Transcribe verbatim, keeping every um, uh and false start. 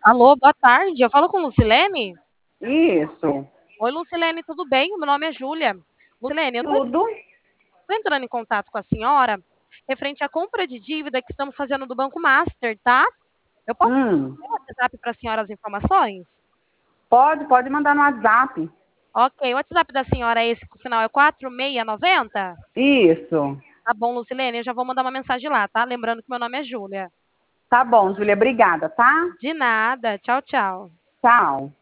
Alô, boa tarde. Eu falo com Lucilene? Isso. Oi, Lucilene, tudo bem? Meu nome é Júlia. Lucilene, eu tô, Tudo? tô entrando em contato com a senhora referente à compra de dívida que estamos fazendo do Banco Master, tá? Eu posso Hum. ter o WhatsApp para a senhora as informações? Pode, pode mandar no WhatsApp. Ok, o WhatsApp da senhora é esse, que o final é quatro seis nove zero? Isso. Tá bom, Lucilene, eu já vou mandar uma mensagem lá, tá? Lembrando que meu nome é Júlia. Tá bom, Júlia, obrigada, tá? De nada. Tchau, tchau. Tchau.